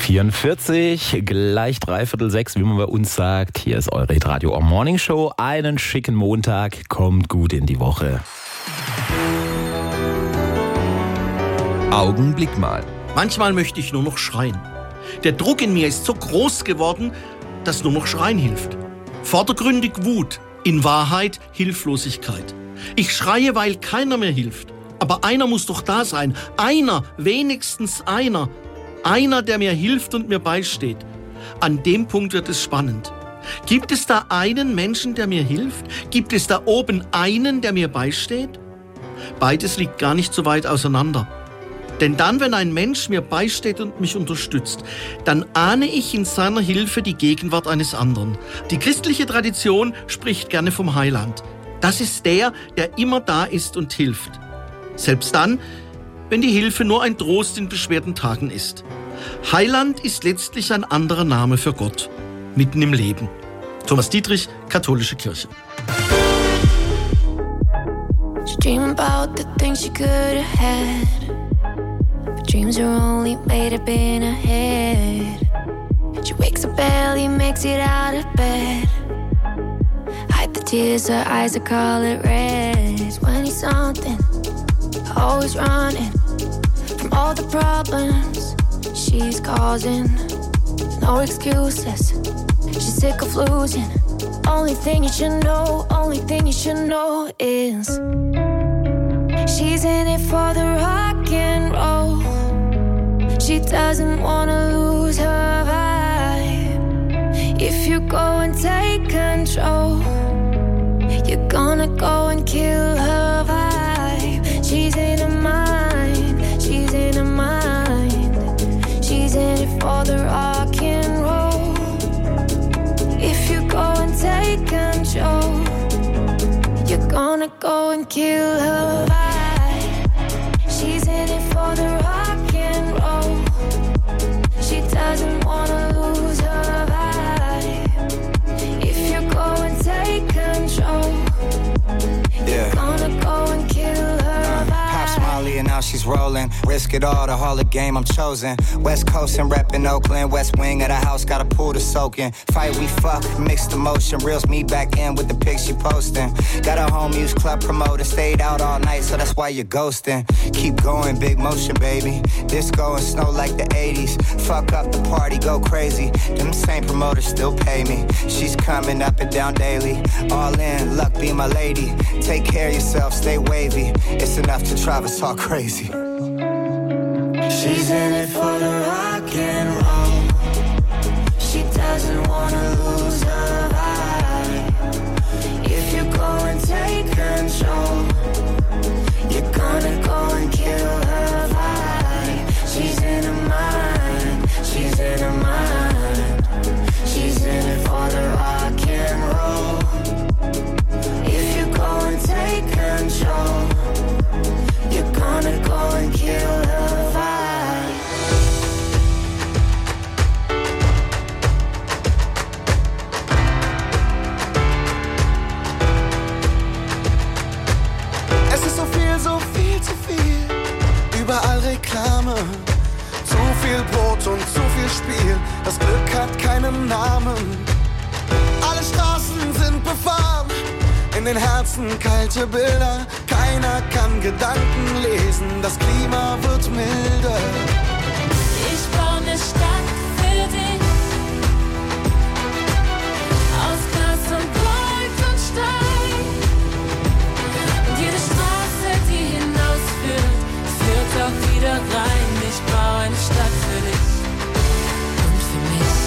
7:44, gleich 5:45, wie man bei uns sagt. Hier ist eure Hitradio Morning Show. Einen schicken Montag, kommt gut in die Woche. Augenblick mal. Manchmal möchte ich nur noch schreien. Der Druck in mir ist so groß geworden, dass nur noch Schreien hilft. Vordergründig Wut, in Wahrheit Hilflosigkeit. Ich schreie, weil keiner mehr hilft. Aber einer muss doch da sein. Einer, wenigstens einer. Einer, der mir hilft und mir beisteht. An dem Punkt wird es spannend. Gibt es da einen Menschen, der mir hilft? Gibt es da oben einen, der mir beisteht? Beides liegt gar nicht so weit auseinander. Denn dann, wenn ein Mensch mir beisteht und mich unterstützt, dann ahne ich in seiner Hilfe die Gegenwart eines anderen. Die christliche Tradition spricht gerne vom Heiland. Das ist der, der immer da ist und hilft. Selbst dann, wenn die Hilfe nur ein Trost in beschwerten Tagen ist. Heiland ist letztlich ein anderer Name für Gott, mitten im Leben. Thomas Dietrich, Katholische Kirche. She dream about the things she could have had, but dreams are only made up in her head. She wakes up early, makes it out of bed, hide the tears, her eyes are color red. 20-something, always running from all the problems she's causing. No excuses, she's sick of losing. Only thing you should know, only thing you should know is she's in it for the rock and roll. She doesn't wanna lose her vibe. If you go and take control, you're gonna go and kill her vibe. She's in her mind, she's in her mind. She's in it for the rock and roll. If you go and take control, you're gonna go and kill her vibe. She's in it for the rock and roll. She doesn't wanna lose her vibe. If you go and take control, you're gonna go and kill her vibe. Pops Molly and now she's rolling. Risk it all, the Hall of Game I'm chosen. West Coast and reppin' Oakland. West wing of the house, got a pool to soak in. Fight we fuck, mixed emotion. Reels me back in with the pics she posting. Got a home use club promoter. Stayed out all night, so that's why you're ghosting. Keep going, big motion, baby. Disco and snow like the 80s. Fuck up the party, go crazy. Them same promoters still pay me. She's coming up and down daily. All in, luck be my lady. Take care of yourself, stay wavy. It's enough to drive us all crazy. She's in it for the rock and roll. She doesn't wanna lose her vibe. If you go and take control, you're gonna go and kill her vibe. She's in her mind, she's in her mind. She's in it for the rock and roll. If you go and take control, you're gonna go and kill her vibe. Es ist so viel zu viel. Überall Reklame. Zu viel Brot und zu viel Spiel. Das Glück hat keinen Namen. Alle Straßen sind befahren. In den Herzen kalte Bilder. Keiner kann Gedanken lesen. Das Klima wird milder. Ich baue eine Stadt für dich. Aus Glas und Gold und Stein. Und jede Straße, die hinausführt, führt auch wieder rein. Ich baue eine Stadt für dich und für mich.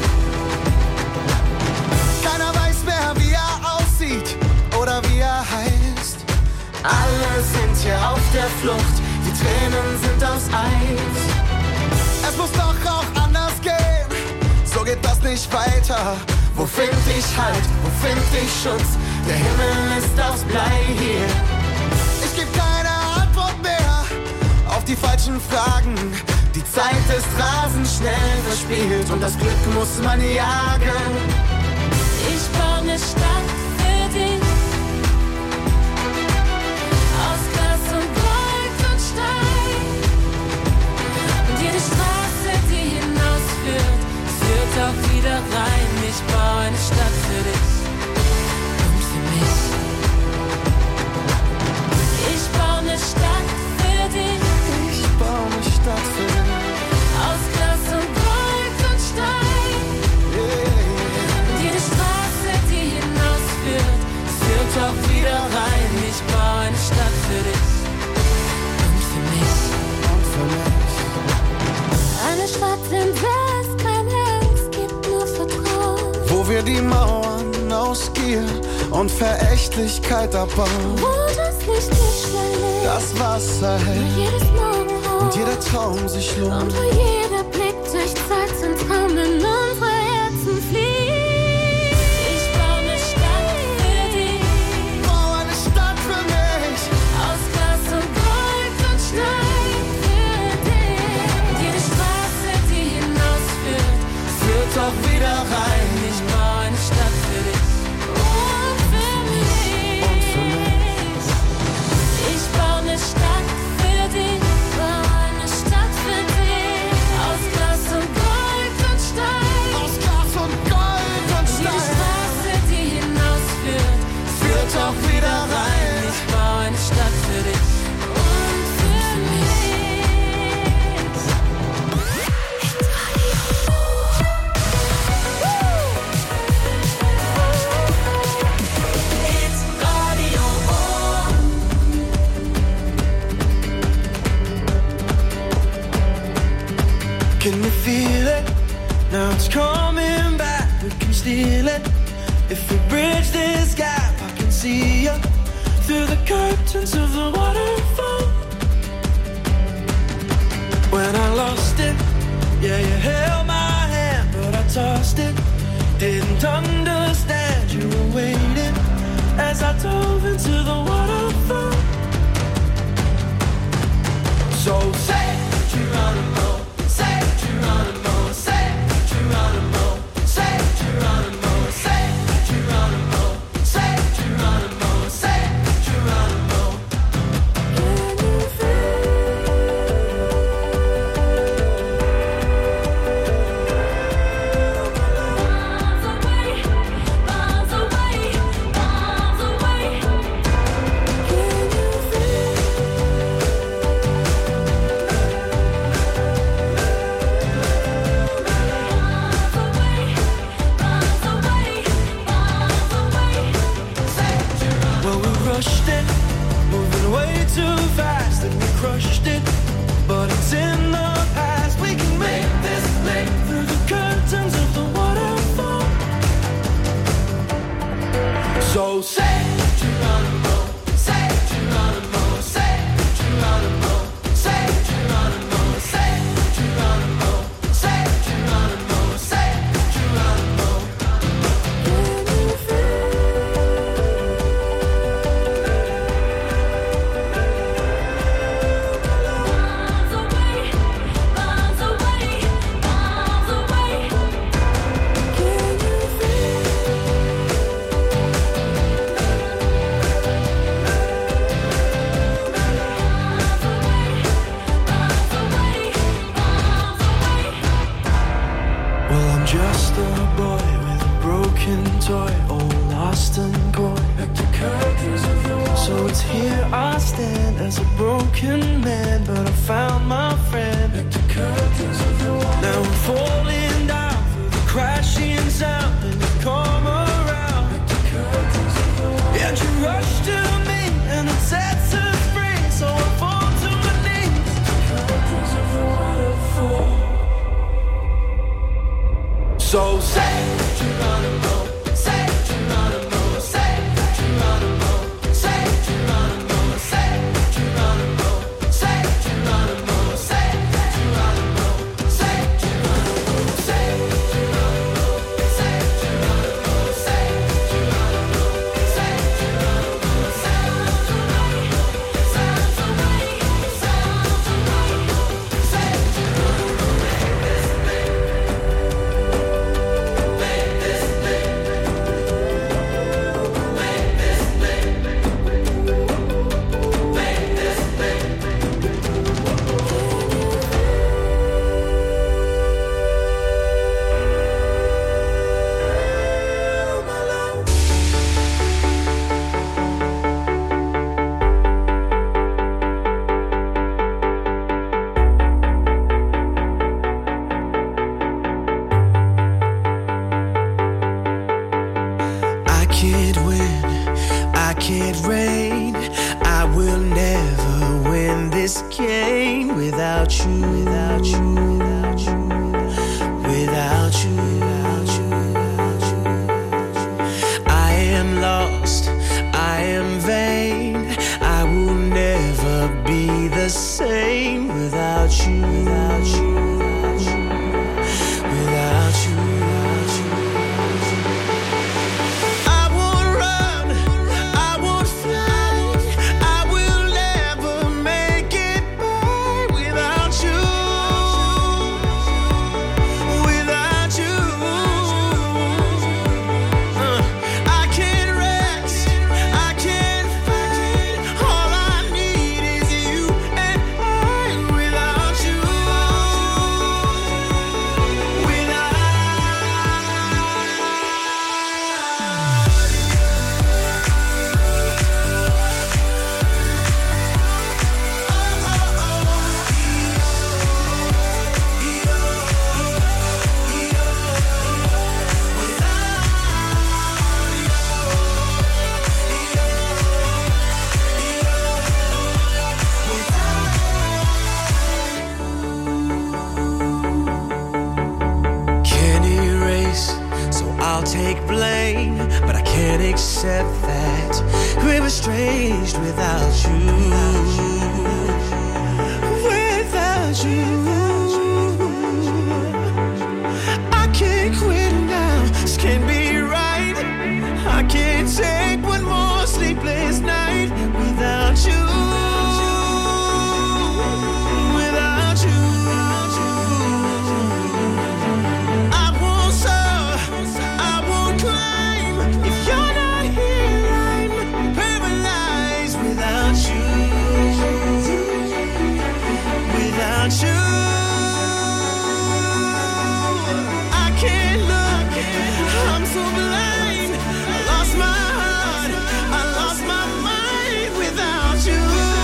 Keiner weiß mehr, wie er aussieht oder wie er heißt. Alle sind hier auf der Flucht, die Tränen sind aus Eis. Es muss doch auch anders gehen, so geht das nicht weiter. Wo find ich Halt, wo find ich Schutz? Der Himmel ist aus Blei hier. Ich geb keine Antwort mehr auf die falschen Fragen. Die Zeit ist rasend schnell verspielt und das Glück muss man jagen. Ich baue eine Stadt für dich. Aus Glas und Gold und Stein. Und jede Straße, die hinausführt, wir die Mauern aus Gier und Verächtlichkeit abbauen. Wo das Licht nicht schnell Das Wasser hält jedes Morgenrot und jeder Traum sich lohnt. und wo jeder Blick durch Zeit zum Traum in unsere Herzen fliegt. Ich baue eine Stadt für dich, Bau eine Stadt für mich. aus Glas und Gold und Stein für dich. Und jede Straße, die hinausführt, Führt doch wieder rein. ich baue eine Stadt für dich und für mich. Ich baue eine Stadt für dich, baue eine Stadt für dich, aus Glas und Gold und Stein. Aus Glas und Gold und Jede Stein. Straße, die hinausführt, Führt doch wieder rein. ich baue eine Stadt für dich und für mich. Can you feel it? Now it's coming back. We can steal it. If we bridge this gap, I can see you through the curtains of the waterfall. When I lost it, yeah, you held my hand, but I tossed it. Didn't understand you were waiting as I dove into the waterfall. So say Geronimo, say Geronimo, say Geronimo, say Geronimo, say Geronimo, say Geronimo, say Geronimo. Can you Miles away, miles away. Can you Well, we rushed it, moving way too fast, and we crushed it. But it's in the past. We can make this leap through the curtains of the waterfall. So say Geronimo, say Geronimo, say Geronimo, say Geronimo, say Geronimo, say Geronimo, say Geronimo. Can you feel? Miles away, miles away. Can you feel? Well, I'm just a boy with a broken toy, all lost and coy. So it's here I stand as a broken man, but I found my friend. Now I'm falling down through the crashing sound, and you come around. And you rush to me, and it sets us free. So I fall to my knees. So say Geronimo, say Geronimo, say Geronimo, say Geronimo, say Geronimo, say Geronimo, say Geronimo, say Geronimo, say Geronimo, say Geronimo, say Geronimo, say Geronimo, sounds right, sounds right, sounds right, say Geronimo, make this can't reign. I will never win this game without you, without you, without you, without you, without you, without you. same without you, without you, without you. I won't run, I won't fly, I will never make it by without you, without you. I can't rest, I can't fight, all I need is you and I without you, can't erase, so I'll take blame, but I can't accept that we were estranged without you, without you. I can't quit now, this can't be right. I can't take one more sleepless night without you, without you. I won't soar, I won't climb. If you're not here, I'm paralyzed without you, without you. I can't look, I'm so blind. I lost my heart, I lost my mind without you,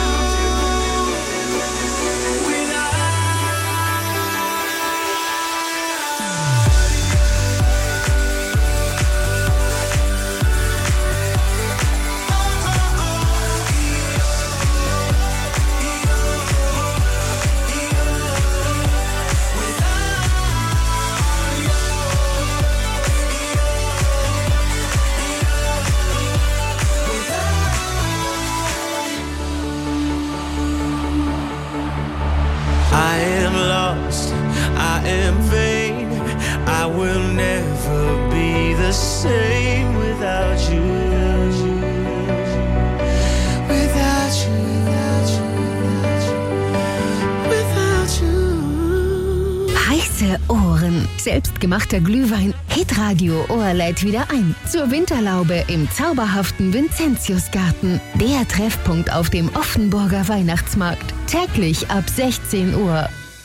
I am lost, I am vain, I will never be the same without you, without you, without you. Heiße Ohren. Selbstgemachter Glühwein. Hitradio Ohr lädt wieder ein. Zur Winterlaube im zauberhaften Vincentiusgarten. Der Treffpunkt auf dem Offenburger Weihnachtsmarkt. Täglich ab 16 Uhr.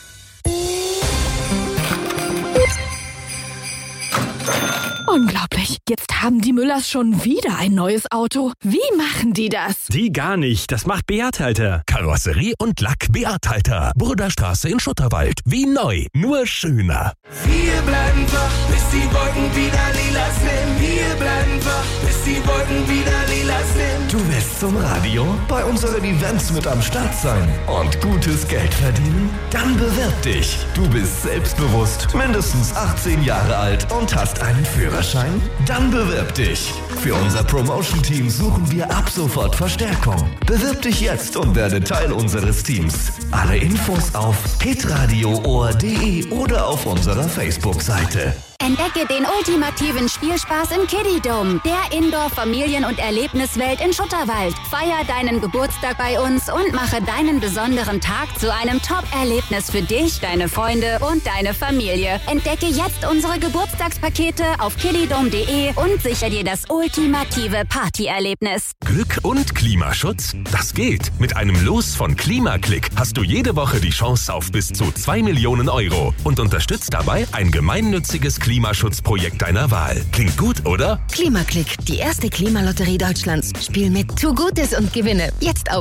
Unglaublich. Jetzt haben die Müllers schon wieder ein neues Auto. Wie machen die das? Die gar nicht. Das macht Beat Halter. Karosserie und Lack Beat Halter. Burderstraße in Schutterwald. Wie neu. Nur schöner. Wir bleiben wach, bis die Wolken wieder lila sind. Wir bleiben wach, bis die Wolken wieder lila sind. Du willst zum Radio, bei unseren Events mit am Start sein und gutes Geld verdienen? Dann bewirb dich. Du bist selbstbewusst, mindestens 18 Jahre alt und hast einen Führerschein? Dann bewirb dich. Für unser Promotion-Team suchen wir ab sofort Verstärkung. Bewirb dich jetzt und werde Teil unseres Teams. Alle Infos auf hitradioohr.de oder auf unserer Facebook-Seite. Entdecke den ultimativen Spielspaß im Kiddie-Dome, der Indoor-Familien- und Erlebniswelt in Schutterwald. Feier deinen Geburtstag bei uns und mache deinen besonderen Tag zu einem Top-Erlebnis für dich, deine Freunde und deine Familie. Entdecke jetzt unsere Geburtstagspakete auf kiddydome.de und sichere dir das ultimative Partyerlebnis. Glück und Klimaschutz? Das geht. Mit einem Los von Klimaklick hast du jede Woche die Chance auf bis zu 2 Millionen Euro und unterstützt dabei ein gemeinnütziges Klimaschutzprojekt deiner Wahl. Klingt gut, oder? Klimaklick, die erste Klimalotterie Deutschlands. Spiel mit, tu Gutes und gewinne. Jetzt auf